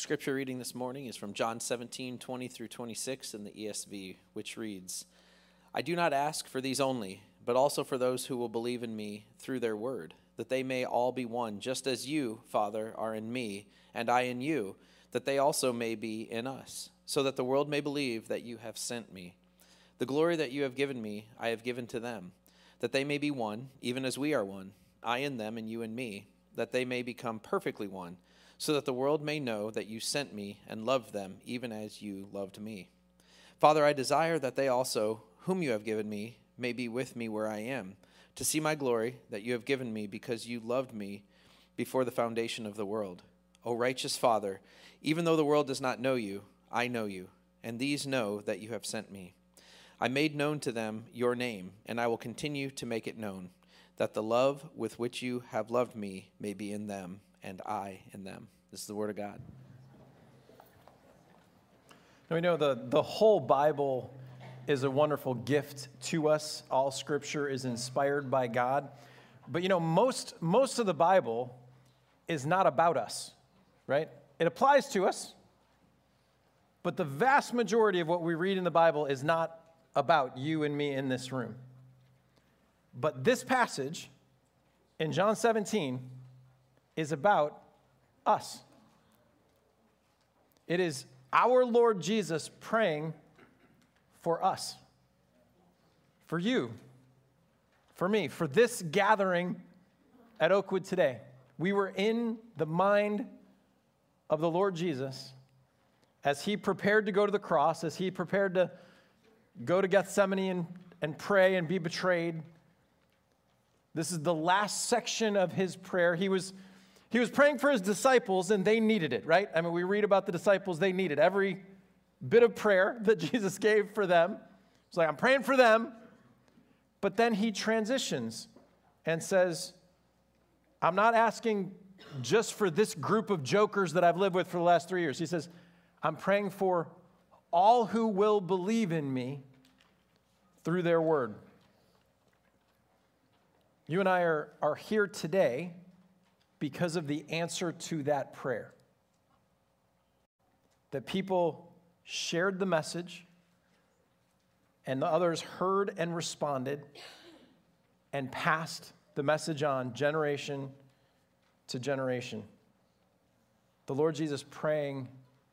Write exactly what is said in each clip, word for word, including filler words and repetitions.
scripture reading this morning is from John seventeen, twenty through twenty-six in the E S V, which reads, I do not ask for these only, but also for those who will believe in me through their word, that they may all be one, just as you, Father, are in me, and I in you, that they also may be in us, so that the world may believe that you have sent me. The glory that you have given me, I have given to them, that they may be one, even as we are one, I in them and you in me, that they may become perfectly one, so that the world may know that you sent me and loved them, even as you loved me. Father, I desire that they also, whom you have given me, may be with me where I am, to see my glory that you have given me because you loved me before the foundation of the world. O righteous Father, even though the world does not know you, I know you, and these know that you have sent me. I made known to them your name, and I will continue to make it known, that the love with which you have loved me may be in them, and I in them. This is the word of God. Now we know the, the whole Bible is a wonderful gift to us. All scripture is inspired by God. But you know, most, most of the Bible is not about us, right? It applies to us, but the vast majority of what we read in the Bible is not about you and me in this room. But this passage in John seventeen is about us. It is our Lord Jesus praying for us, for you, for me, for this gathering at Oakwood today. We were in the mind of the Lord Jesus as he prepared to go to the cross, as he prepared to go to Gethsemane and, and pray and be betrayed. This is the last section of his prayer. He was, he was praying for his disciples, and they needed it, right? I mean, we read about the disciples. They needed every bit of prayer that Jesus gave for them. It's like, I'm praying for them. But then he transitions and says, I'm not asking just for this group of jokers that I've lived with for the last three years. He says, I'm praying for all who will believe in me through their word. You and I are, are here today because of the answer to that prayer. That people shared the message, and the others heard and responded and passed the message on generation to generation. The Lord Jesus praying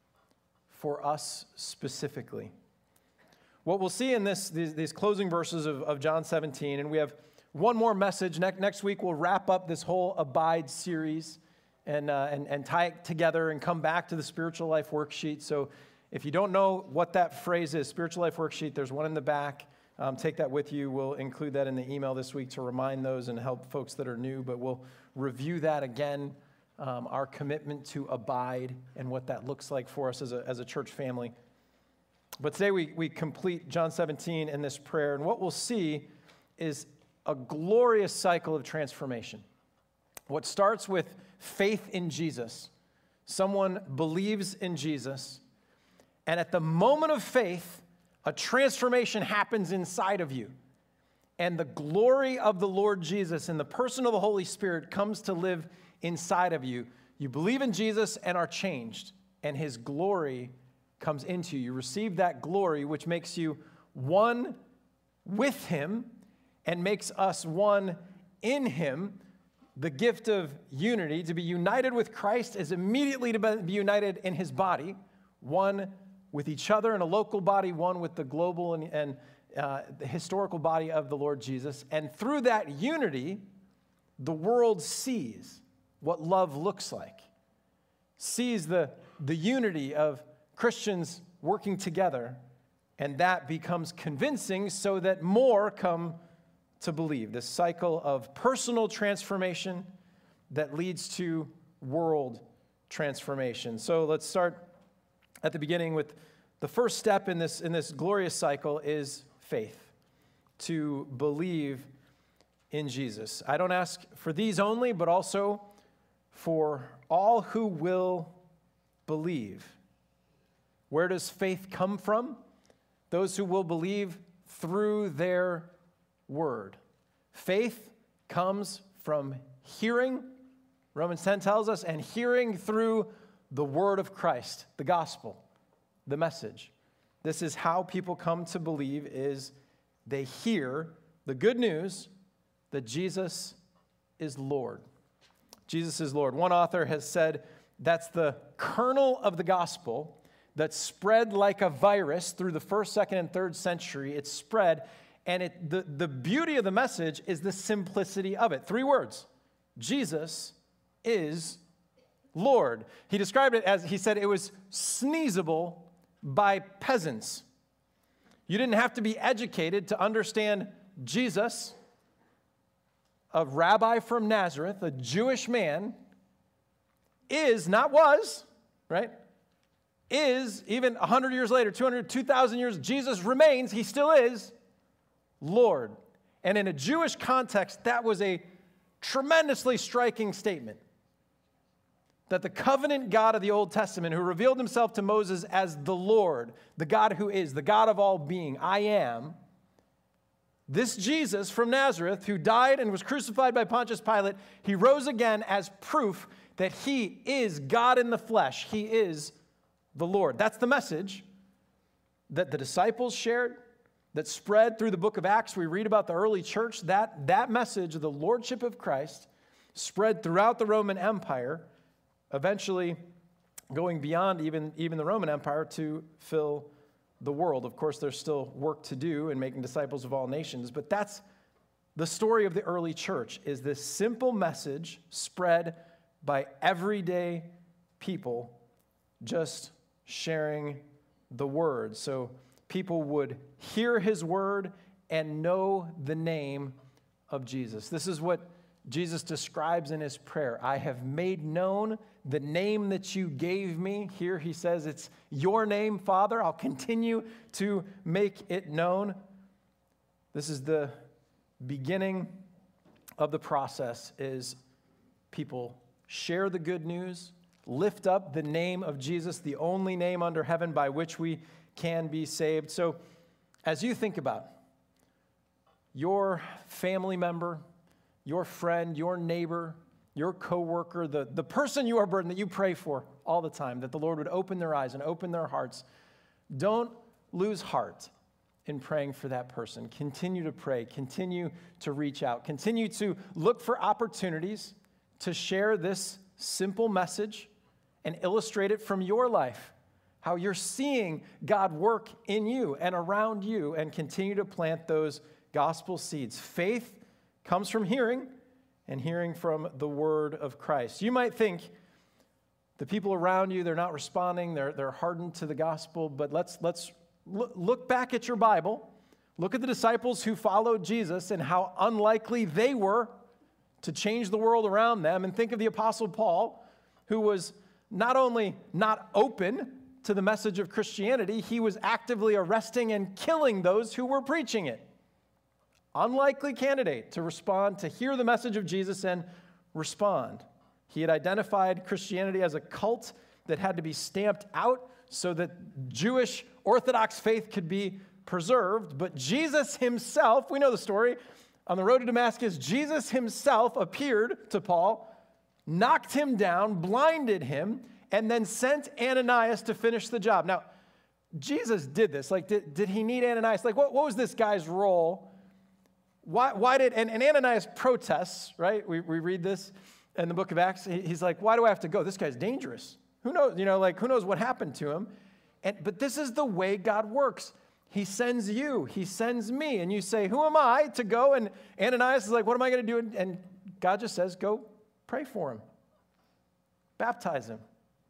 for us specifically. What we'll see in this these, these closing verses of, of John seventeen, and we have one more message. Ne- next week we'll wrap up this whole Abide series and, uh, and, and tie it together and come back to the Spiritual Life Worksheet. So if you don't know what that phrase is, Spiritual Life Worksheet, there's one in the back. Um, take that with you. We'll include that in the email this week to remind those and help folks that are new, but we'll review that again, um, our commitment to abide and what that looks like for us as a, as a church family. But today we, we complete John seventeen in this prayer, and what we'll see is a glorious cycle of transformation. What starts with faith in Jesus. Someone believes in Jesus, and at the moment of faith, a transformation happens inside of you. And the glory of the Lord Jesus and the person of the Holy Spirit comes to live inside of you. You believe in Jesus and are changed, and his glory comes into you. You receive that glory, which makes you one with him and makes us one in him. The gift of unity, to be united with Christ, is immediately to be united in his body, one with each other in a local body, one with the global and, and uh, the historical body of the Lord Jesus. And through that unity, the world sees what love looks like, sees the, the unity of Christians working together, and that becomes convincing so that more come to believe. This cycle of personal transformation that leads to world transformation. So let's start at the beginning with the first step in this, in this glorious cycle is faith, to believe in Jesus. I don't ask for these only, but also for all who will believe. Where does faith come from? Those who will believe through their word. Faith comes from hearing, Romans ten tells us, and hearing through the word of Christ, the gospel, the message. This is how people come to believe, is they hear the good news that Jesus is Lord. Jesus is Lord. One author has said that's the kernel of the gospel that spread like a virus through the first, second, and third century. It spread, and it, the, the beauty of the message is the simplicity of it. Three words: Jesus is Lord. He described it as, he said, it was sneezable by peasants. You didn't have to be educated to understand Jesus, a rabbi from Nazareth, a Jewish man, is, not was, right? Is, even one hundred years later, two hundred, two thousand years, Jesus remains, he still is Lord. And in a Jewish context, that was a tremendously striking statement. That the covenant God of the Old Testament, who revealed himself to Moses as the Lord, the God who is, the God of all being, I am, this Jesus from Nazareth, who died and was crucified by Pontius Pilate, he rose again as proof that he is God in the flesh. He is the Lord. That's the message that the disciples shared, that spread through the book of Acts. We read about the early church. That, that message of the lordship of Christ spread throughout the Roman Empire, eventually going beyond even, even the Roman Empire to fill the world. Of course, there's still work to do in making disciples of all nations, but that's the story of the early church, is this simple message spread by everyday people just sharing the word. So people would hear his word and know the name of Jesus. This is what Jesus describes in his prayer. I have made known the name that you gave me. Here he says, it's your name, Father. I'll continue to make it known. This is the beginning of the process, is people share the good news, lift up the name of Jesus, the only name under heaven by which we can be saved. So as you think about your family member, your friend, your neighbor, your coworker, the, the person you are burdened, that you pray for all the time, that the Lord would open their eyes and open their hearts, don't lose heart in praying for that person. Continue to pray. Continue to reach out. Continue to look for opportunities to share this simple message and illustrate it from your life, how you're seeing God work in you and around you, and continue to plant those gospel seeds. Faith comes from hearing, and hearing from the word of Christ. You might think the people around you, they're not responding, they're, they're hardened to the gospel, but let's, let's look back at your Bible, look at the disciples who followed Jesus and how unlikely they were to change the world around them, and think of the Apostle Paul, who was not only not open to the message of Christianity, he was actively arresting and killing those who were preaching it. Unlikely candidate to respond, to hear the message of Jesus and respond. He had identified Christianity as a cult that had to be stamped out so that Jewish Orthodox faith could be preserved. But Jesus himself, we know the story, on the road to Damascus, Jesus himself appeared to Paul, knocked him down, blinded him, and then sent Ananias to finish the job. Now, Jesus did this. Like, did, did he need Ananias? Like, what, what was this guy's role? Why, why did, and, and Ananias protests, right? We, we read this in the book of Acts. He, he's like, why do I have to go? This guy's dangerous. Who knows, you know, like, who knows what happened to him? And, but this is the way God works. He sends you, he sends me, and you say, who am I to go? And Ananias is like, what am I going to do? And, and God just says, go pray for him. Baptize him.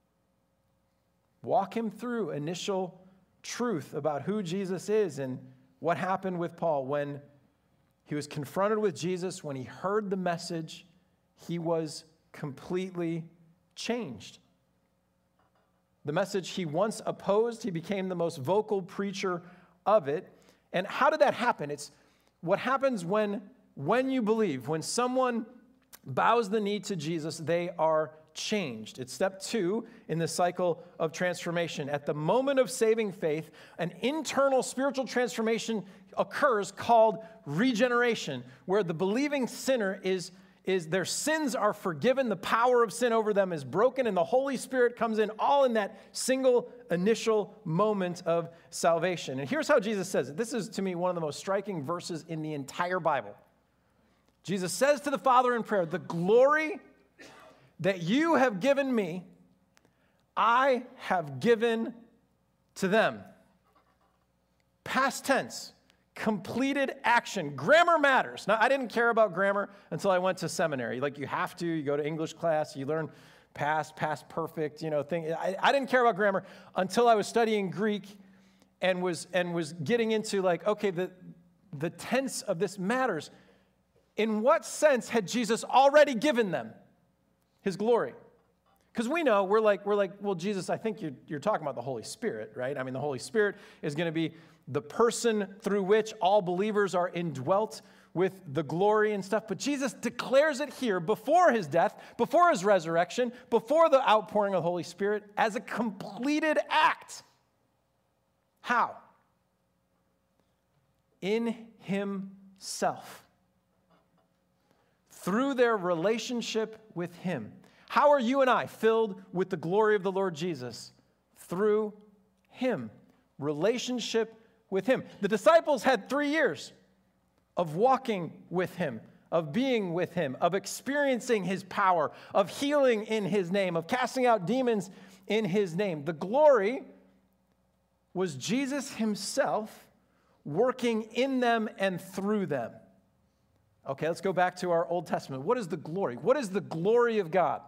Walk him through initial truth about who Jesus is and what happened with Paul when he was confronted with Jesus. When he heard the message, he was completely changed. The message he once opposed, he became the most vocal preacher of it. And how did that happen? It's what happens when, when you believe. When someone bows the knee to Jesus, they are changed. It's step two in the cycle of transformation. At the moment of saving faith, an internal spiritual transformation occurs called regeneration, where the believing sinner is, is their sins are forgiven, the power of sin over them is broken, and the Holy Spirit comes in all in that single initial moment of salvation. And here's how Jesus says it. This is, to me, one of the most striking verses in the entire Bible. Jesus says to the Father in prayer, "The glory that you have given me, I have given to them." Past tense. Completed action. Grammar matters. Now, I didn't care about grammar until I went to seminary. Like, you have to. You go to English class. You learn past, past perfect, you know, thing. I, I didn't care about grammar until I was studying Greek and was and was getting into, like, okay, the, the tense of this matters. In what sense had Jesus already given them his glory? Because we know, we're like, we're like, well, Jesus, I think you're, you're talking about the Holy Spirit, right? I mean, the Holy Spirit is going to be the person through which all believers are indwelt with the glory and stuff. But Jesus declares it here before his death, before his resurrection, before the outpouring of the Holy Spirit as a completed act. How? In himself. Through their relationship with him. How are you and I filled with the glory of the Lord Jesus? Through him. Relationship with him. The disciples had three years of walking with him, of being with him, of experiencing his power, of healing in his name, of casting out demons in his name. The glory was Jesus himself working in them and through them. Okay, let's go back to our Old Testament. What is the glory? What is the glory of God?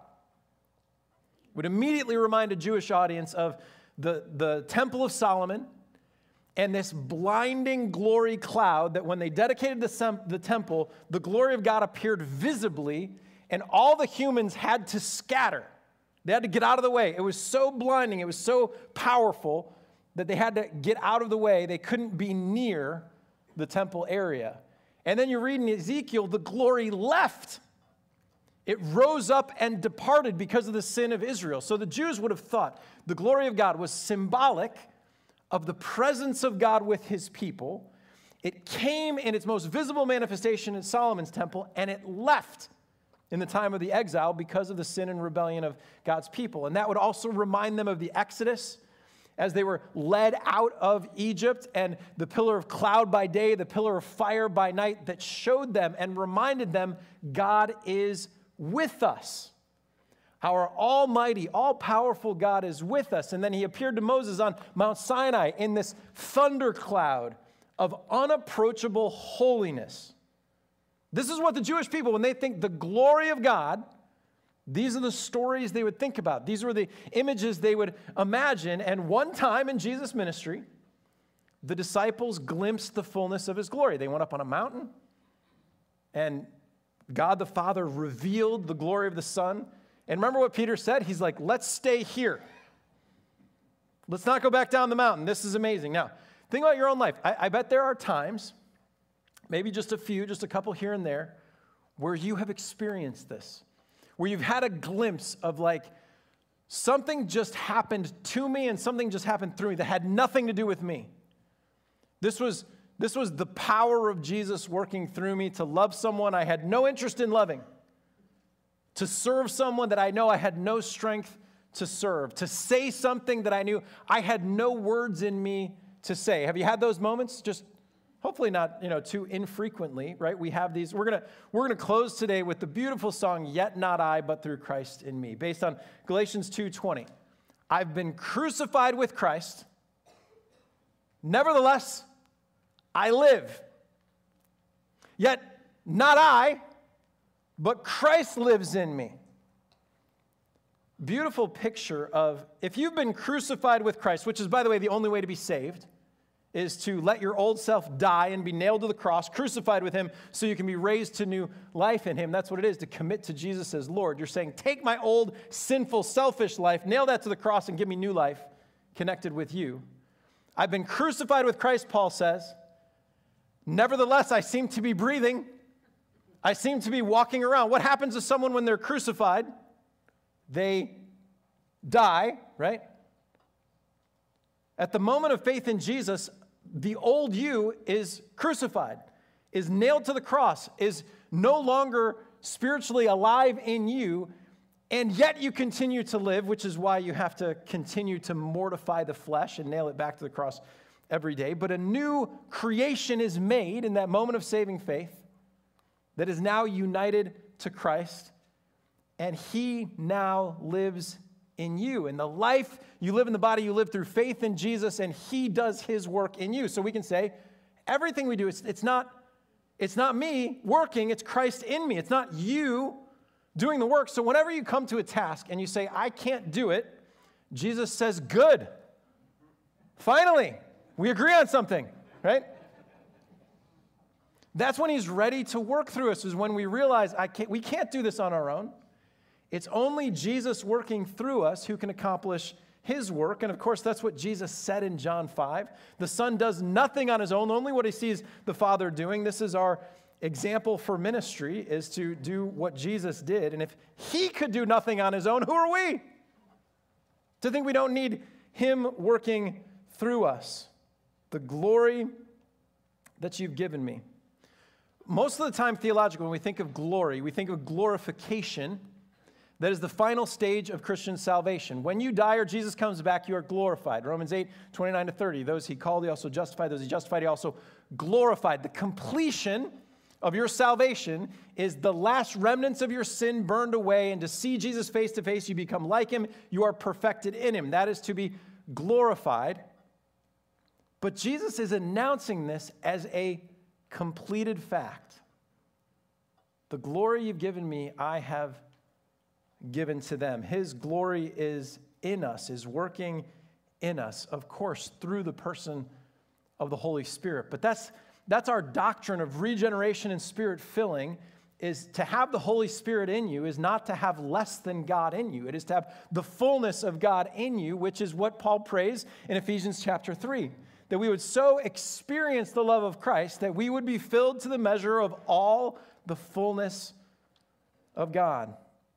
Would immediately remind a Jewish audience of the, the Temple of Solomon and this blinding glory cloud that when they dedicated the, sem- the temple, the glory of God appeared visibly and all the humans had to scatter. They had to get out of the way. It was so blinding, it was so powerful that they had to get out of the way. They couldn't be near the temple area. And then you read in Ezekiel, the glory left. It rose up and departed because of the sin of Israel. So the Jews would have thought the glory of God was symbolic of the presence of God with his people. It came in its most visible manifestation in Solomon's temple, and it left in the time of the exile because of the sin and rebellion of God's people. And that would also remind them of the Exodus as they were led out of Egypt, and the pillar of cloud by day, the pillar of fire by night that showed them and reminded them God is with us. Our almighty, all-powerful God is with us. And then he appeared to Moses on Mount Sinai in this thunder cloud of unapproachable holiness. This is what the Jewish people, when they think the glory of God, these are the stories they would think about. These were the images they would imagine. And one time in Jesus' ministry, the disciples glimpsed the fullness of his glory. They went up on a mountain, and God the Father revealed the glory of the Son. And remember what Peter said? He's like, let's stay here. Let's not go back down the mountain. This is amazing. Now, think about your own life. I, I bet there are times, maybe just a few, just a couple here and there, where you have experienced this, where you've had a glimpse of like, something just happened to me and something just happened through me that had nothing to do with me. This was, this was the power of Jesus working through me to love someone I had no interest in loving, to serve someone that I know I had no strength to serve, to say something that I knew I had no words in me to say. Have you had those moments? Just hopefully not, you know, too infrequently, right? We have these. We're going to we're going to close today with the beautiful song, Yet Not I, But Through Christ in Me, based on Galatians two twenty. I've been crucified with Christ. Nevertheless, I live. Yet not I, but Christ lives in me. Beautiful picture of, if you've been crucified with Christ, which is, by the way, the only way to be saved, is to let your old self die and be nailed to the cross, crucified with him, so you can be raised to new life in him. That's what it is, to commit to Jesus as Lord. You're saying, take my old, sinful, selfish life, nail that to the cross, and give me new life connected with you. I've been crucified with Christ, Paul says. Nevertheless, I seem to be breathing. I seem to be walking around. What happens to someone when they're crucified? They die, right? At the moment of faith in Jesus, the old you is crucified, is nailed to the cross, is no longer spiritually alive in you, and yet you continue to live, which is why you have to continue to mortify the flesh and nail it back to the cross every day. But a new creation is made in that moment of saving faith that is now united to Christ, and he now lives in you. And the life you live in the body, you live through faith in Jesus, and he does his work in you. So we can say everything we do, it's, it's not, it's not me working, it's Christ in me. It's not you doing the work. So whenever you come to a task and you say, I can't do it, Jesus says, good. Finally, we agree on something, right? That's when he's ready to work through us, is when we realize I can't, we can't do this on our own. It's only Jesus working through us who can accomplish his work. And of course, that's what Jesus said in John five. The Son does nothing on his own, only what he sees the Father doing. This is our example for ministry, is to do what Jesus did. And if he could do nothing on his own, who are we to think we don't need him working through us? The glory that you've given me. Most of the time, theologically, when we think of glory, we think of glorification. That is the final stage of Christian salvation. When you die or Jesus comes back, you are glorified. Romans eight, twenty-nine to thirty. Those he called, he also justified. Those he justified, he also glorified. The completion of your salvation is the last remnants of your sin burned away, and to see Jesus face to face, you become like him. You are perfected in him. That is to be glorified. But Jesus is announcing this as a completed fact. The glory you've given me, I have given to them. His glory is in us, is working in us, of course, through the person of the Holy Spirit. But that's, that's our doctrine of regeneration and spirit filling, is to have the Holy Spirit in you is not to have less than God in you. It is to have the fullness of God in you, which is what Paul prays in Ephesians chapter three. That we would so experience the love of Christ that we would be filled to the measure of all the fullness of God.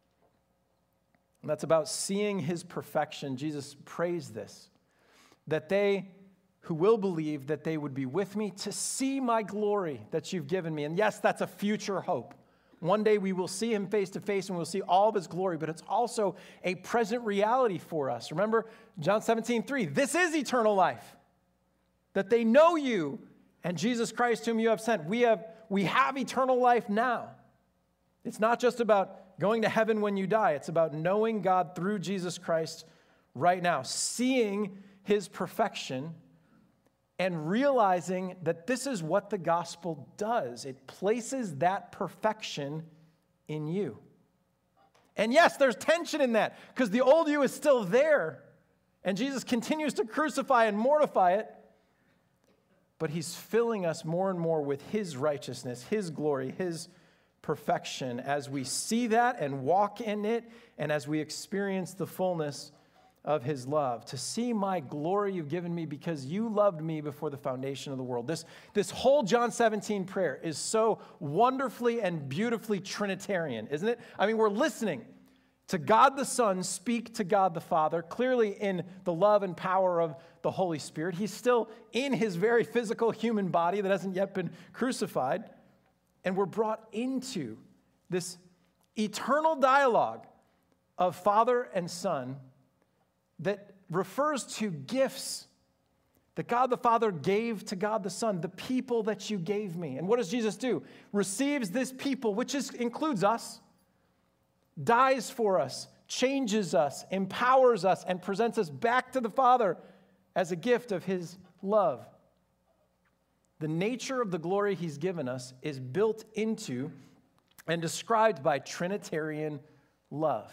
And that's about seeing his perfection. Jesus prays this, that they who will believe, that they would be with me to see my glory that you've given me. And yes, that's a future hope. One day we will see him face to face and we'll see all of his glory, but it's also a present reality for us. Remember John seventeen, three, this is eternal life, that they know you and Jesus Christ whom you have sent. We have, we have eternal life now. It's not just about going to heaven when you die. It's about knowing God through Jesus Christ right now, seeing his perfection and realizing that this is what the gospel does. It places that perfection in you. And yes, there's tension in that because the old you is still there and Jesus continues to crucify and mortify it, but he's filling us more and more with his righteousness, his glory, his perfection as we see that and walk in it and as we experience the fullness of his love. To see my glory you've given me because you loved me before the foundation of the world. This, this whole John seventeen prayer is so wonderfully and beautifully Trinitarian, isn't it? I mean, we're listening to God the Son speak to God the Father, clearly in the love and power of the Holy Spirit. He's still in his very physical human body that hasn't yet been crucified. And we're brought into this eternal dialogue of Father and Son that refers to gifts that God the Father gave to God the Son, the people that you gave me. And what does Jesus do? Receives this people, which is, includes us, dies for us, changes us, empowers us, and presents us back to the Father as a gift of his love. The nature of the glory he's given us is built into and described by Trinitarian love.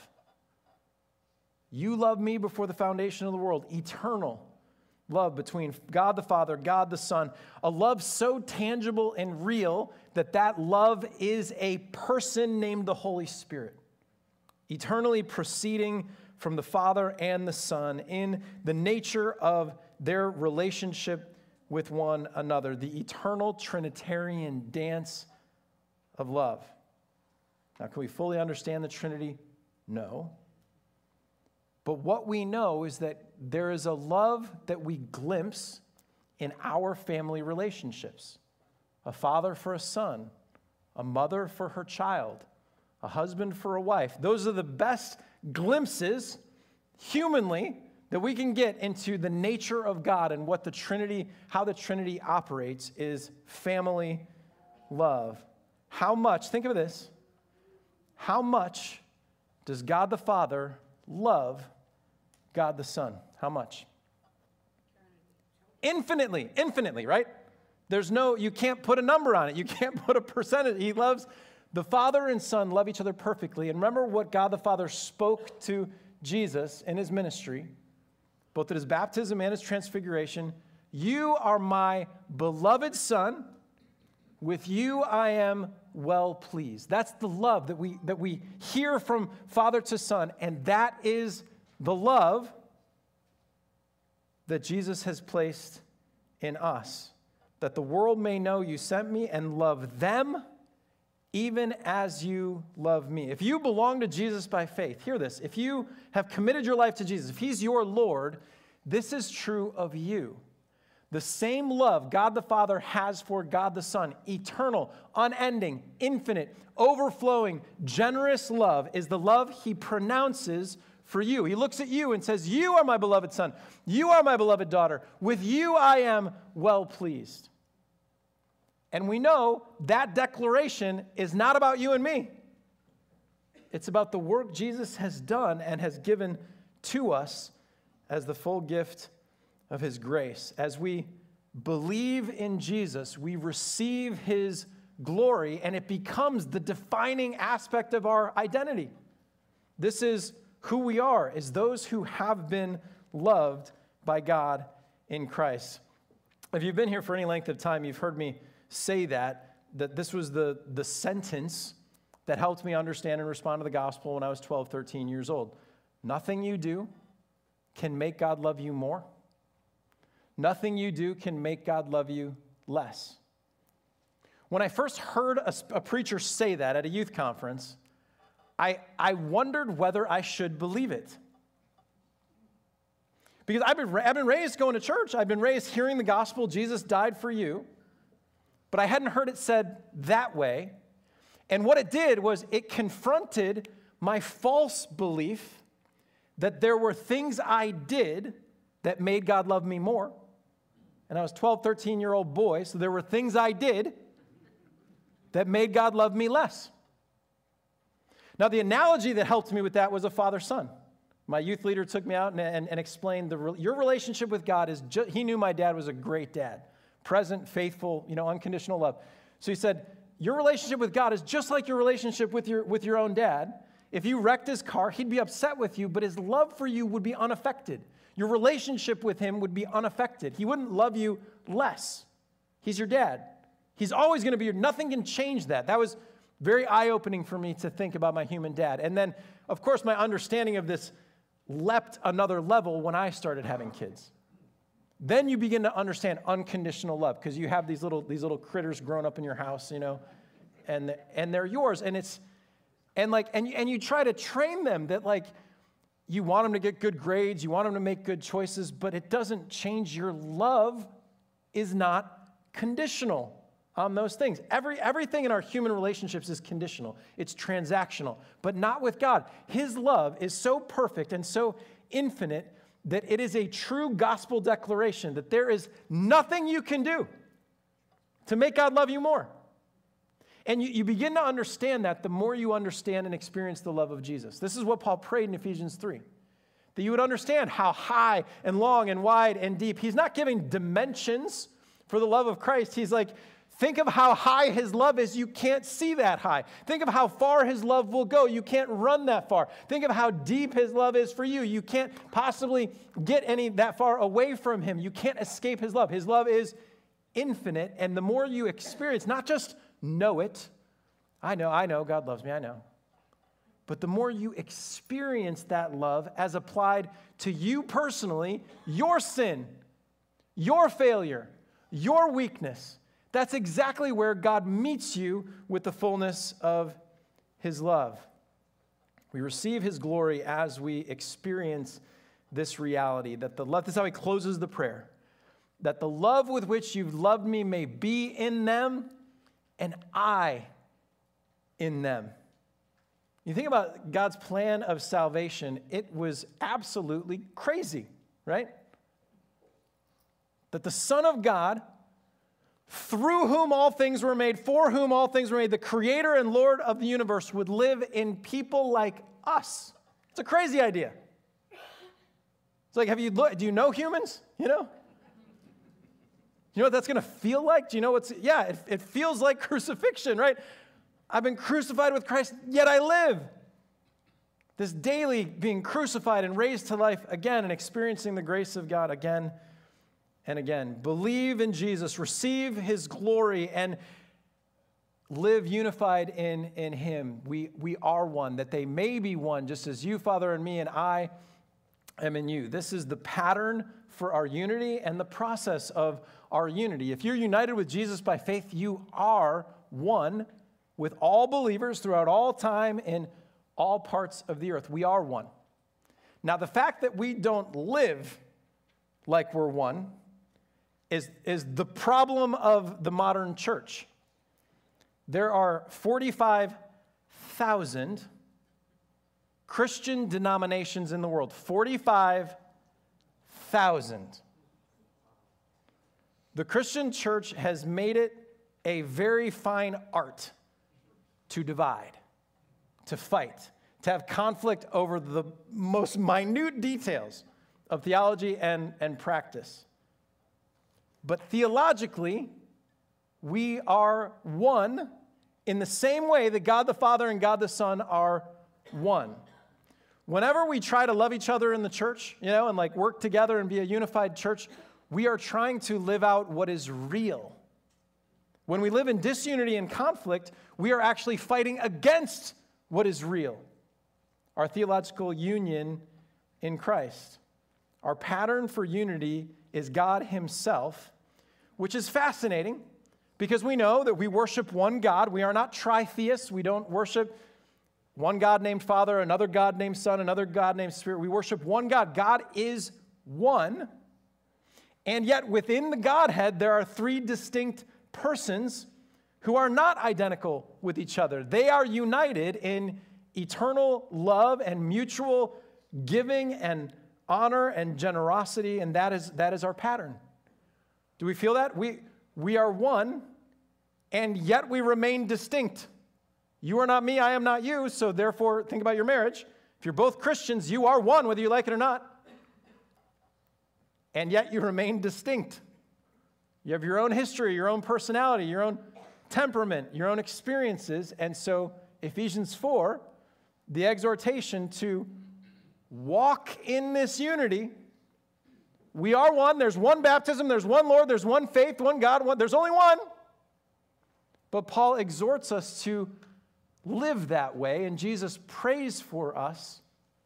You loved me before the foundation of the world. Eternal love between God the Father, God the Son. A love so tangible and real that that love is a person named the Holy Spirit. Eternally proceeding from the Father and the Son in the nature of their relationship with one another, the eternal Trinitarian dance of love. Now, can we fully understand the Trinity? No. But what we know is that there is a love that we glimpse in our family relationships. A father for a son, a mother for her child, a husband for a wife. Those are the best glimpses, humanly, that we can get into the nature of God and what the Trinity, how the Trinity operates is family love. How much, think of this, how much does God the Father love God the Son? How much? Infinitely, infinitely, right? There's no, you can't put a number on it. You can't put a percentage. He loves, the Father and Son love each other perfectly. And remember what God the Father spoke to Jesus in his ministry, both at his baptism and his transfiguration. You are my beloved Son. With you I am well pleased. That's the love that we, that we hear from Father to Son. And that is the love that Jesus has placed in us, that the world may know you sent me and love them even as you love me. If you belong to Jesus by faith, hear this, if you have committed your life to Jesus, if he's your Lord, this is true of you. The same love God the Father has for God the Son, eternal, unending, infinite, overflowing, generous love, is the love he pronounces for you. He looks at you and says, you are my beloved son. You are my beloved daughter. With you I am well pleased. And we know that declaration is not about you and me. It's about the work Jesus has done and has given to us as the full gift of his grace. As we believe in Jesus, we receive his glory, and it becomes the defining aspect of our identity. This is who we are, is those who have been loved by God in Christ. If you've been here for any length of time, you've heard me say that, that this was the, the sentence that helped me understand and respond to the gospel when I was twelve, thirteen years old. Nothing you do can make God love you more. Nothing you do can make God love you less. When I first heard a, a preacher say that at a youth conference, I, I wondered whether I should believe it. Because I've been, I've been raised going to church. I've been raised hearing the gospel, Jesus died for you. But I hadn't heard it said that way. And what it did was it confronted my false belief that there were things I did that made God love me more. And I was a twelve, thirteen-year-old boy, so there were things I did that made God love me less. Now, the analogy that helped me with that was a father-son. My youth leader took me out and, and, and explained the, your relationship with God is, ju- he knew my dad was a great dad, present, faithful, you know, unconditional love. So he said, your relationship with God is just like your relationship with your, with your own dad. If you wrecked his car, he'd be upset with you, but his love for you would be unaffected. Your relationship with him would be unaffected. He wouldn't love you less. He's your dad. He's always going to be your, nothing can change that. That was very eye-opening for me to think about my human dad. And then, of course, my understanding of this leapt another level when I started having kids. Then you begin to understand unconditional love because you have these little these little critters growing up in your house, you know, and and they're yours. And it's and like and and you try to train them that like you want them to get good grades, you want them to make good choices, but it doesn't change. Your love is not conditional on those things. Every, everything in our human relationships is conditional. It's transactional, but not with God. His love is so perfect and so infinite that it is a true gospel declaration that there is nothing you can do to make God love you more. And you, you begin to understand that the more you understand and experience the love of Jesus. This is what Paul prayed in Ephesians three, that you would understand how high and long and wide and deep. He's not giving dimensions for the love of Christ. He's like, think of how high his love is. You can't see that high. Think of how far his love will go. You can't run that far. Think of how deep his love is for you. You can't possibly get any that far away from him. You can't escape his love. His love is infinite. And the more you experience, not just know it, I know, I know, God loves me, I know. But the more you experience that love as applied to you personally, your sin, your failure, your weakness, that's exactly where God meets you with the fullness of his love. We receive his glory as we experience this reality, that the love, this is how he closes the prayer, that the love with which you've loved me may be in them and I in them. You think about God's plan of salvation, it was absolutely crazy, right? That the Son of God, through whom all things were made, for whom all things were made, the creator and Lord of the universe, would live in people like us. It's a crazy idea. It's like, have you looked, do you know humans? You know? You know what that's going to feel like? Do you know what's, yeah, it, it feels like crucifixion, right? I've been crucified with Christ, yet I live. This daily being crucified and raised to life again and experiencing the grace of God again and again. Believe in Jesus, receive his glory, and live unified in, in him. We, we are one, that they may be one, just as you, Father, and me, and I am in you. This is the pattern for our unity and the process of our unity. If you're united with Jesus by faith, you are one with all believers throughout all time in all parts of the earth. We are one. Now, the fact that we don't live like we're one is, is the problem of the modern church. There are forty-five thousand Christian denominations in the world. forty-five thousand. The Christian church has made it a very fine art to divide, to fight, to have conflict over the most minute details of theology and, and practice. But theologically, we are one in the same way that God the Father and God the Son are one. Whenever we try to love each other in the church, you know, and like work together and be a unified church, we are trying to live out what is real. When we live in disunity and conflict, we are actually fighting against what is real. Our theological union in Christ. Our pattern for unity is God himself, which is fascinating because we know that we worship one God. We are not tritheists. We don't worship one God named Father, another God named Son, another God named Spirit. We worship one God. God is one. And yet within the Godhead, there are three distinct persons who are not identical with each other. They are united in eternal love and mutual giving and honor and generosity, and that is, that is our pattern. Do we feel that? We, we are one, and yet we remain distinct. You are not me, I am not you, so therefore, think about your marriage. If you're both Christians, you are one, whether you like it or not. And yet you remain distinct. You have your own history, your own personality, your own temperament, your own experiences. And so Ephesians four, the exhortation to walk in this unity. We are one. There's one baptism. There's one Lord. There's one faith, one God. One, there's only one. But Paul exhorts us to live that way, and Jesus prays for us.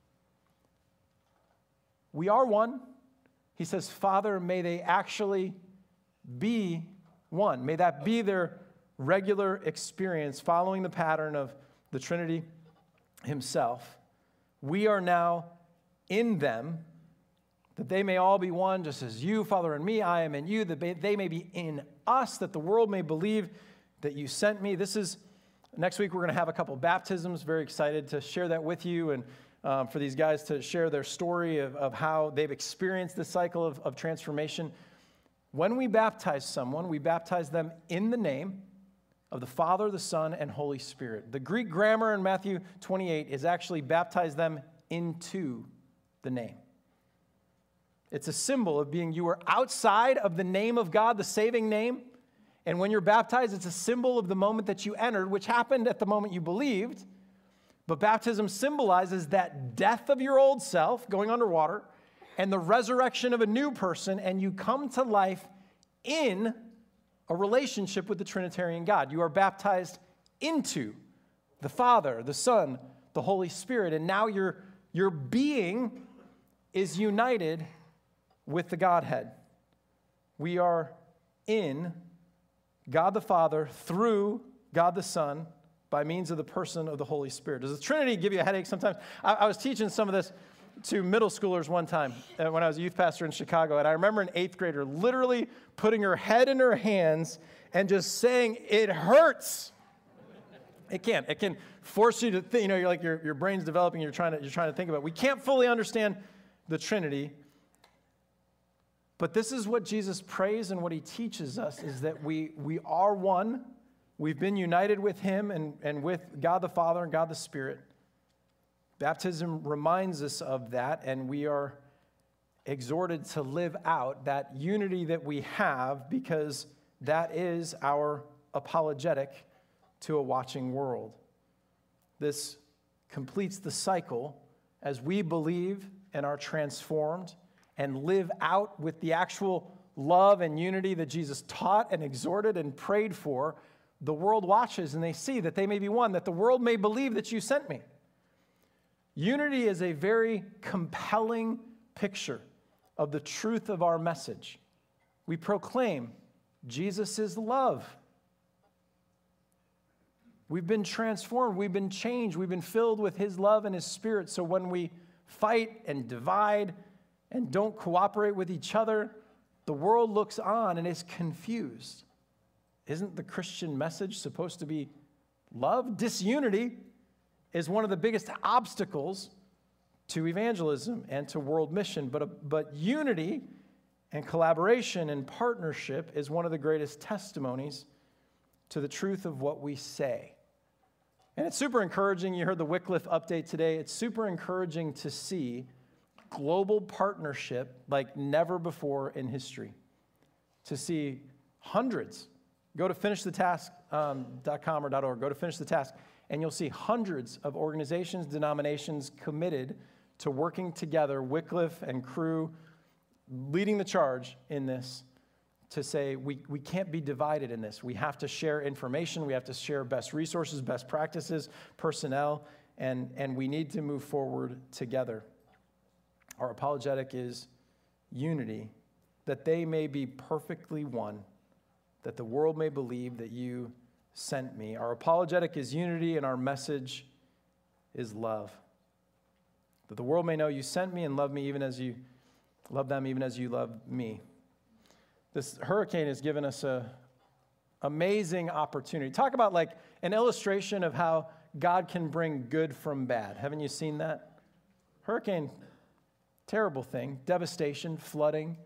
We are one. He says, Father, may they actually be one. May that be their regular experience, following the pattern of the Trinity himself. We are now in them, that they may all be one, just as you, Father, and me, I am in you, that they may be in us, that the world may believe that you sent me. This is, next week we're going to have a couple baptisms. Very excited to share that with you, and um, for these guys to share their story of, of how they've experienced this cycle of, of transformation. When we baptize someone, we baptize them in the name of the Father, the Son, and Holy Spirit. The Greek grammar in Matthew twenty-eight is actually baptize them into the name. It's a symbol of being, you are outside of the name of God, the saving name. And when you're baptized, it's a symbol of the moment that you entered, which happened at the moment you believed. But baptism symbolizes that death of your old self, going underwater, and the resurrection of a new person, and you come to life in a relationship with the Trinitarian God. You are baptized into the Father, the Son, the Holy Spirit, and now your, your being is united with the Godhead. We are in God the Father through God the Son by means of the person of the Holy Spirit. Does the Trinity give you a headache sometimes? I, I was teaching some of this to middle schoolers one time uh, when I was a youth pastor in Chicago, and I remember an eighth grader literally putting her head in her hands and just saying, "It hurts." It can. It can force you to think, you know, you're like your, your brain's developing, you're trying to you're trying to think about it. We can't fully understand the Trinity. But this is what Jesus prays and what he teaches us is that we we are one. We've been united with him and, and with God the Father and God the Spirit. Baptism reminds us of that, and we are exhorted to live out that unity that we have because that is our apologetic to a watching world. This completes the cycle as we believe and are transformed and live out with the actual love and unity that Jesus taught and exhorted and prayed for. The world watches and they see that they may be one, that the world may believe that you sent me. Unity is a very compelling picture of the truth of our message. We proclaim Jesus is love. We've been transformed. We've been changed. We've been filled with his love and his spirit. So when we fight and divide and don't cooperate with each other, the world looks on and is confused. Isn't the Christian message supposed to be love? Disunity is one of the biggest obstacles to evangelism and to world mission. But, but unity and collaboration and partnership is one of the greatest testimonies to the truth of what we say. And it's super encouraging. You heard the Wycliffe update today. It's super encouraging to see global partnership like never before in history. To see hundreds. Go to finish the task dot com or .org. Go to Finish the Task, and you'll see hundreds of organizations, denominations committed to working together, Wycliffe and crew leading the charge in this, to say we, we can't be divided in this. We have to share information. We have to share best resources, best practices, personnel, and, and we need to move forward together. Our apologetic is unity, that they may be perfectly one, that the world may believe that you sent me. Our apologetic is unity, and our message is love. That the world may know you sent me and love me even as you love them, even as you love me. This hurricane has given us an amazing opportunity. Talk about like an illustration of how God can bring good from bad. Haven't you seen that? Hurricane, terrible thing, devastation, flooding,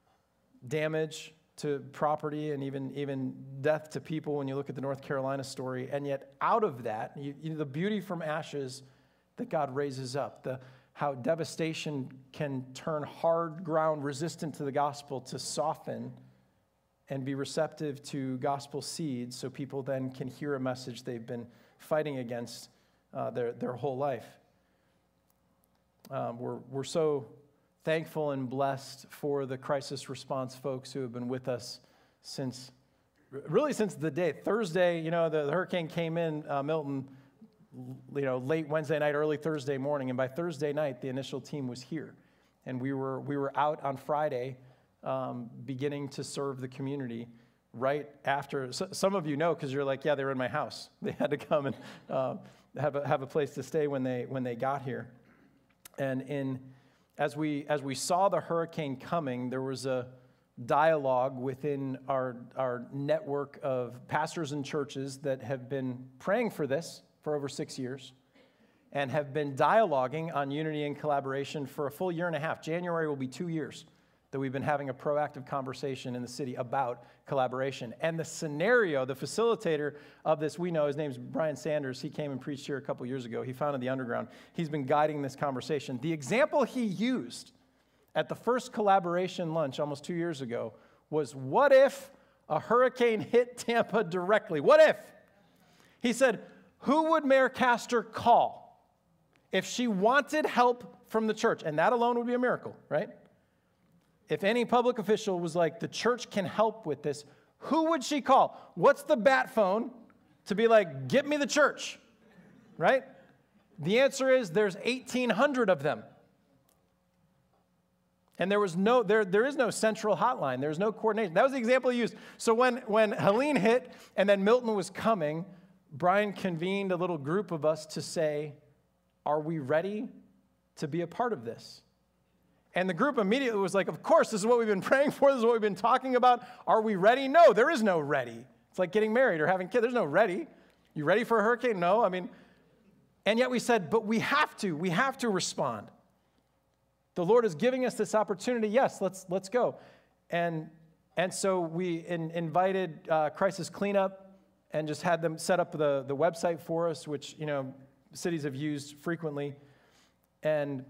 damage to property, and even, even death to people when you look at the North Carolina story. And yet out of that, you, you, the beauty from ashes that God raises up, the how devastation can turn hard ground resistant to the gospel to soften and be receptive to gospel seeds so people then can hear a message they've been fighting against uh, their, their whole life. Um, we're, we're so thankful and blessed for the crisis response folks who have been with us since, really since the day. Thursday, you know, the, the hurricane came in, uh, Milton, you know, late Wednesday night, early Thursday morning, and by Thursday night, the initial team was here. And we were we were out on Friday um, beginning to serve the community right after. So, some of you know because you're like, yeah, they were in my house. They had to come and uh, have, a, have a place to stay when they when they got here. And in as we as we saw the hurricane coming, there was a dialogue within our, our network of pastors and churches that have been praying for this for over six years and have been dialoguing on unity and collaboration for a full year and a half. January will be two years that we've been having a proactive conversation in the city about collaboration. And the scenario, the facilitator of this, we know, his name's Brian Sanders. He came and preached here a couple years ago. He founded the Underground. He's been guiding this conversation. The example he used at the first collaboration lunch almost two years ago was, what if a hurricane hit Tampa directly? What if? He said, who would Mayor Castor call if she wanted help from the church? And that alone would be a miracle, right? If any public official was like, the church can help with this, who would she call? What's the bat phone to be like, get me the church, right? The answer is there's eighteen hundred of them. And there was no, there, there is no central hotline. There's no coordination. That was the example he used. So when, when Helene hit and then Milton was coming, Brian convened a little group of us to say, are we ready to be a part of this? And the group immediately was like, of course, this is what we've been praying for. This is what we've been talking about. Are we ready? No, there is no ready. It's like getting married or having kids. There's no ready. You ready for a hurricane? No, I mean, and yet we said, but we have to, we have to respond. The Lord is giving us this opportunity. Yes, let's let's go. And and so we in, invited uh, Crisis Cleanup and just had them set up the, the website for us, which, you know, cities have used frequently. And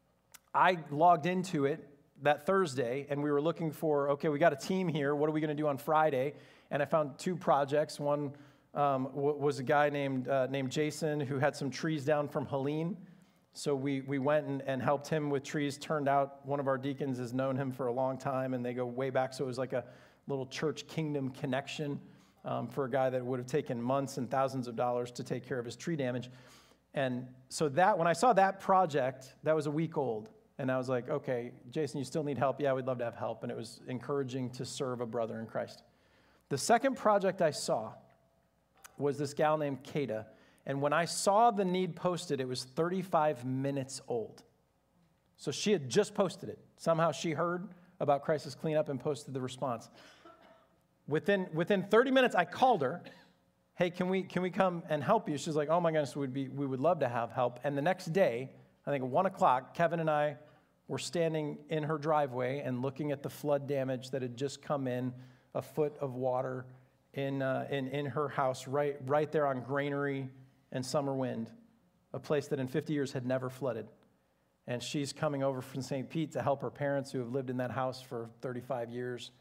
I logged into it that Thursday, and we were looking for, okay, we got a team here. What are we going to do on Friday? And I found two projects. One um, w- was a guy named uh, named Jason who had some trees down from Helene. So we we went and, and helped him with trees. Turned out one of our deacons has known him for a long time, and they go way back. So it was like a little church kingdom connection um, for a guy that would have taken months and thousands of dollars to take care of his tree damage. And so that when I saw that project, that was a week old. And I was like, okay, Jason, you still need help? Yeah, we'd love to have help. And it was encouraging to serve a brother in Christ. The second project I saw was this gal named Kata. And when I saw the need posted, it was thirty-five minutes old. So she had just posted it. Somehow she heard about Crisis Cleanup and posted the response. Within, within thirty minutes, I called her. Hey, can we can we come and help you? She's like, oh my goodness, we'd be, we would love to have help. And the next day, I think at one o'clock, Kevin and I were standing in her driveway and looking at the flood damage that had just come in, a foot of water in uh, in, in her house, right, right there on Granary and Summerwind, a place that in fifty years had never flooded. And she's coming over from Saint Pete to help her parents who have lived in that house for thirty-five years.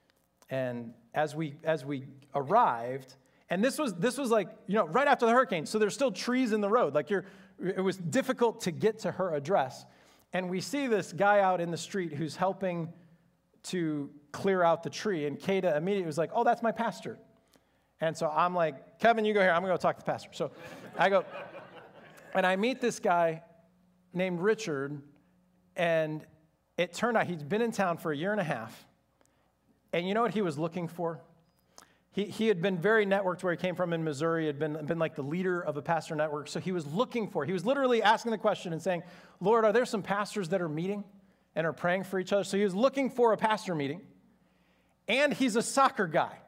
And as we as we arrived, and this was this was like, you know, right after the hurricane, so there's still trees in the road. Like you're, it was difficult to get to her address. And we see this guy out in the street who's helping to clear out the tree. And Kata immediately was like, oh, that's my pastor. And so I'm like, Kevin, you go here. I'm going to go talk to the pastor. So I go, and I meet this guy named Richard. And it turned out he'd been in town for a year and a half. And you know what he was looking for? He, he had been very networked where he came from in Missouri. He had been, been like the leader of a pastor network. So he was looking for, he was literally asking the question and saying, Lord, are there some pastors that are meeting and are praying for each other? So he was looking for a pastor meeting. And he's a soccer guy.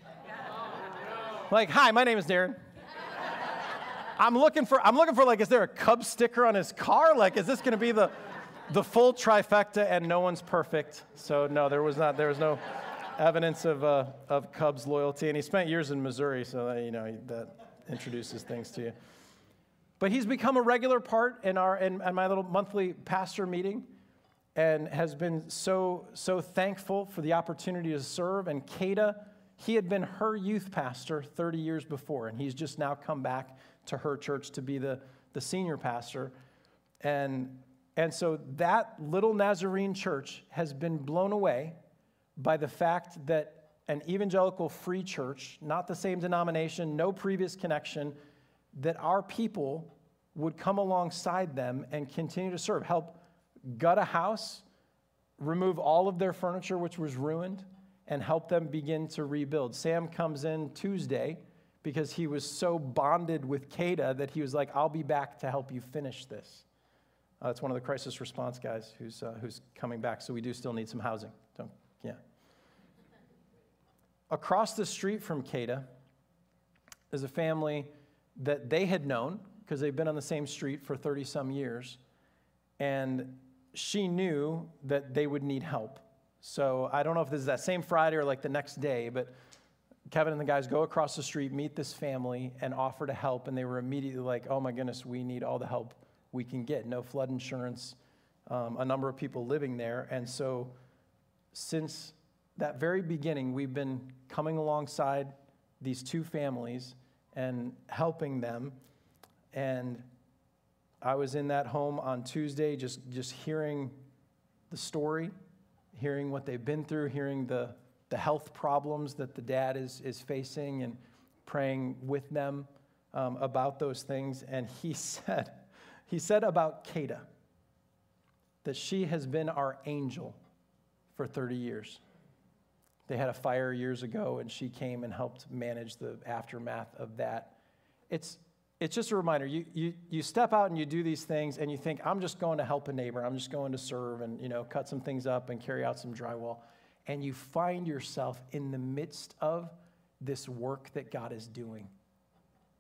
Like, hi, my name is Darren. I'm looking for, I'm looking for like, is there a Cubs sticker on his car? Like, is this going to be the, the full trifecta and no one's perfect? So no, there was not, there was no evidence of, uh, of Cubs loyalty. And he spent years in Missouri, so that, you know, that introduces things to you. But he's become a regular part in our, in, in my little monthly pastor meeting and has been so, so thankful for the opportunity to serve. And Kata, he had been her youth pastor thirty years before, and he's just now come back to her church to be the, the senior pastor. And, and so that little Nazarene church has been blown away by the fact that an evangelical free church, not the same denomination, no previous connection, that our people would come alongside them and continue to serve, help gut a house, remove all of their furniture, which was ruined, and help them begin to rebuild. Sam comes in Tuesday because he was so bonded with Kata that he was like, I'll be back to help you finish this. Uh, that's one of the crisis response guys who's uh, who's coming back, so we do still need some housing. Don't, yeah. Across the street from Kata is a family that they had known because they've been on the same street for thirty-some years, and she knew that they would need help. So I don't know if this is that same Friday or like the next day, but Kevin and the guys go across the street, meet this family, and offer to help, and they were immediately like, oh my goodness, we need all the help we can get. No flood insurance, um, a number of people living there, and so since that very beginning, we've been coming alongside these two families and helping them. And I was in that home on Tuesday just, just hearing the story, hearing what they've been through, hearing the, the health problems that the dad is, is facing and praying with them um, about those things. And he said, he said about Kata that she has been our angel for thirty years. They had a fire years ago, and she came and helped manage the aftermath of that. It's it's just a reminder. You you you step out and you do these things, and you think, I'm just going to help a neighbor. I'm just going to serve and, you know, cut some things up and carry out some drywall. And you find yourself in the midst of this work that God is doing.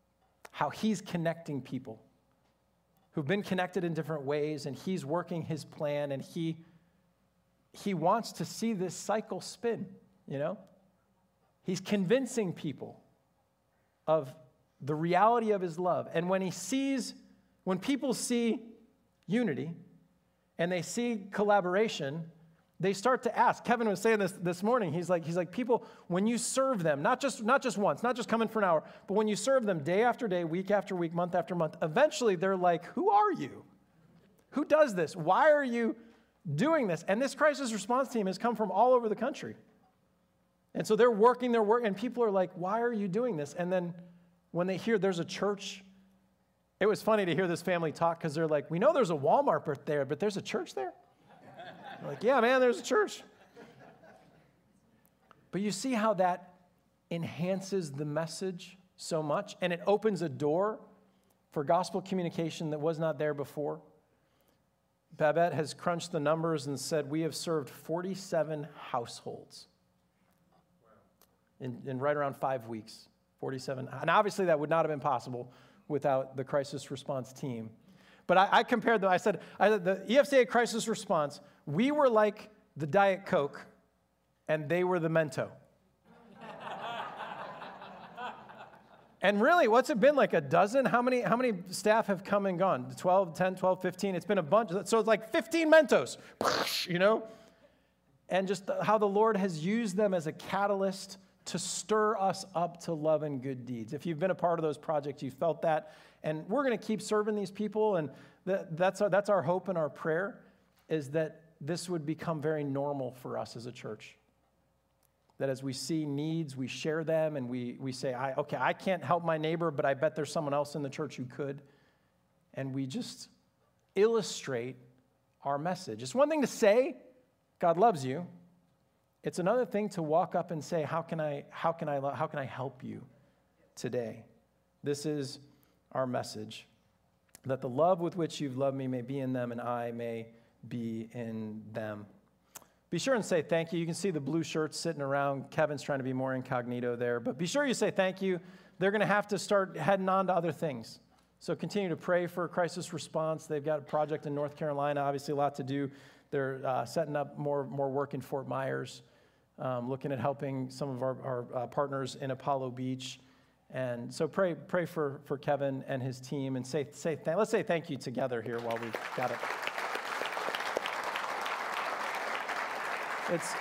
how he's connecting people who've been connected in different ways, and he's working his plan, and he, he wants to see this cycle spin, you know? He's convincing people of the reality of his love. And when he sees, when people see unity and they see collaboration, they start to ask. Kevin was saying this this morning. He's like, he's like, people, when you serve them, not just, not just once, not just coming for an hour, but when you serve them day after day, week after week, month after month, eventually they're like, who are you? Who does this? Why are you doing this? And this crisis response team has come from all over the country. And so they're working their work, and people are like, why are you doing this? And then when they hear there's a church, it was funny to hear this family talk because they're like, we know there's a Walmart there, but there's a church there? Like, yeah, man, there's a church. But you see how that enhances the message so much, and it opens a door for gospel communication that was not there before. Babette has crunched the numbers and said we have served forty-seven households in, in right around five weeks. forty-seven. And obviously that would not have been possible without the crisis response team. But I, I compared them. I said, I, the E F C A crisis response, we were like the Diet Coke, and they were the Mento. And really, what's it been, like a dozen? How many, how many staff have come and gone? twelve, ten, twelve, fifteen? It's been a bunch. So it's like fifteen Mentos, you know? And just how the Lord has used them as a catalyst to stir us up to love and good deeds. If you've been a part of those projects, you felt that. And we're going to keep serving these people, and that, that's, our, that's our hope and our prayer, is that this would become very normal for us as a church. That as we see needs, we share them, and we, we say, I, okay, I can't help my neighbor, but I bet there's someone else in the church who could. And we just illustrate our message. It's one thing to say, God loves you. It's another thing to walk up and say, how can I, how can I, how can I help you today? This is our message, that the love with which you've loved me may be in them, and I may be in them. Be sure and say thank you. You can see the blue shirts sitting around. Kevin's trying to be more incognito there, but be sure you say thank you. They're going to have to start heading on to other things. So continue to pray for crisis response. They've got a project in North Carolina, obviously a lot to do. They're uh, setting up more, more work in Fort Myers, um, looking at helping some of our, our uh, partners in Apollo Beach. And so pray pray for, for Kevin and his team, and say, say th- let's say thank you together here while we've got it. It's,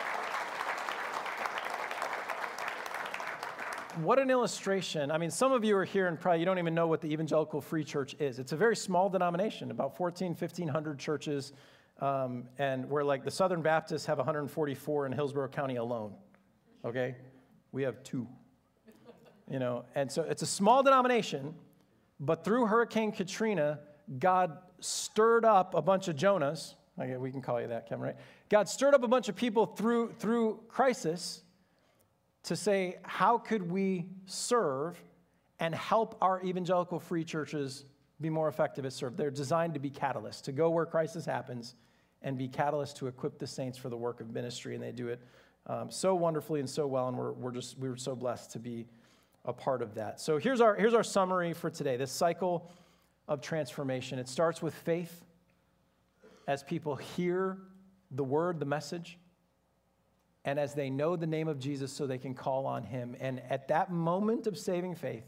what an illustration. I mean, some of you are here and probably you don't even know what the Evangelical Free Church is. It's a very small denomination, about fourteen, fifteen hundred churches, um, and we're like the Southern Baptists have one hundred forty-four in Hillsborough County alone, okay? We have two, you know, and so it's a small denomination, but through Hurricane Katrina, God stirred up a bunch of Jonahs. Okay, we can call you that, Kevin, right? God stirred up a bunch of people through, through crisis to say, how could we serve and help our evangelical free churches be more effective at serve? They're designed to be catalysts, to go where crisis happens and be catalysts to equip the saints for the work of ministry, and they do it um, so wonderfully and so well, and we're, we're just, we were so blessed to be a part of that. So here's our, here's our summary for today, this cycle of transformation. It starts with faith. As people hear the word, the message, and as they know the name of Jesus so they can call on him. And at that moment of saving faith,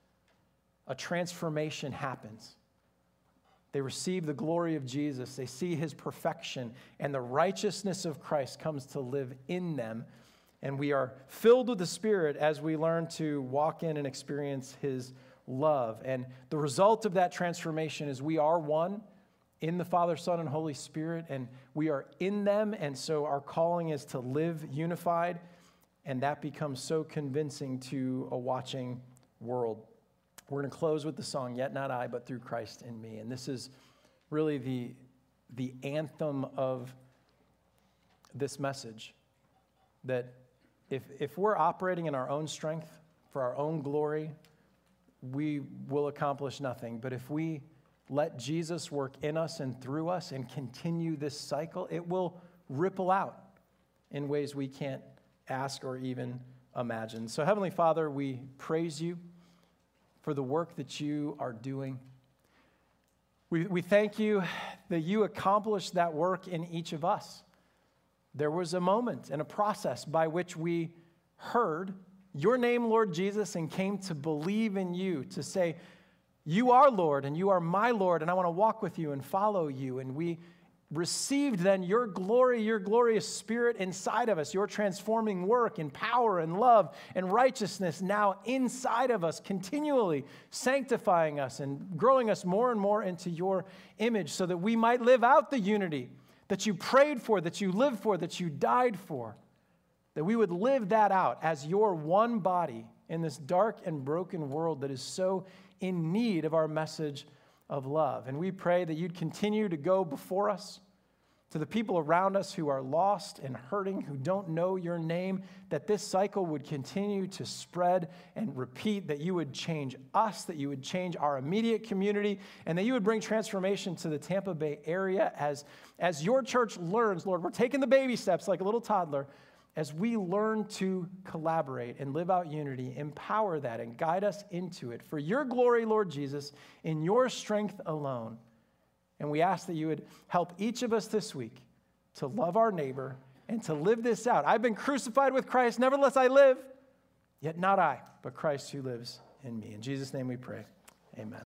a transformation happens. They receive the glory of Jesus. They see his perfection, and the righteousness of Christ comes to live in them. And we are filled with the Spirit as we learn to walk in and experience his love. And the result of that transformation is we are one in the Father, Son, and Holy Spirit, and we are in them, and so our calling is to live unified, and that becomes so convincing to a watching world. We're going to close with the song, Yet Not I, But Through Christ in Me, and this is really the, the anthem of this message, that if, if we're operating in our own strength, for our own glory, we will accomplish nothing, but if we let Jesus work in us and through us and continue this cycle, it will ripple out in ways we can't ask or even imagine. So Heavenly Father, we praise you for the work that you are doing. We, we thank you that you accomplished that work in each of us. There was a moment and a process by which we heard your name, Lord Jesus, and came to believe in you, to say, you are Lord and you are my Lord, and I want to walk with you and follow you. And we received then your glory, your glorious Spirit inside of us, your transforming work in power and love and righteousness now inside of us, continually sanctifying us and growing us more and more into your image so that we might live out the unity that you prayed for, that you lived for, that you died for, that we would live that out as your one body in this dark and broken world that is so in need of our message of love. And we pray that you'd continue to go before us to the people around us who are lost and hurting, who don't know your name, that this cycle would continue to spread and repeat, that you would change us, that you would change our immediate community, and that you would bring transformation to the Tampa Bay area as, as your church learns. Lord, we're taking the baby steps like a little toddler. As we learn to collaborate and live out unity, empower that and guide us into it. For your glory, Lord Jesus, in your strength alone. And we ask that you would help each of us this week to love our neighbor and to live this out. I've been crucified with Christ, nevertheless I live, yet not I, but Christ who lives in me. In Jesus' name we pray, amen.